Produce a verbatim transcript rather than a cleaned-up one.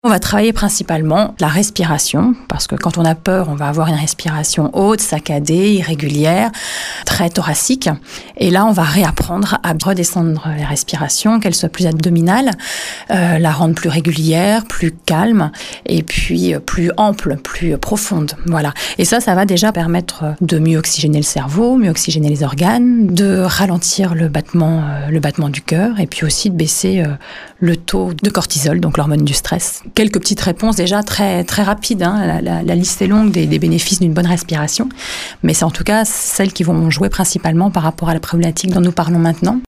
On va travailler principalement la respiration, parce que quand on a peur, on va avoir une respiration haute, saccadée, irrégulière, très thoracique. Et là, on va réapprendre à redescendre les respirations, qu'elles soient plus abdominales, euh, la rendre plus régulière, plus calme, et puis plus ample, plus profonde. Voilà. Et ça, ça va déjà permettre de mieux oxygéner le cerveau, mieux oxygéner les organes, de ralentir le battement, euh, le battement du cœur, et puis aussi de baisser euh, le taux de cortisol, donc l'hormone du stress. Quelques petites réponses déjà très, très rapides. Hein. La, la, la liste est longue des, des bénéfices d'une bonne respiration, mais c'est en tout cas celles qui vont jouer principalement par rapport à la problématique dont nous parlons maintenant.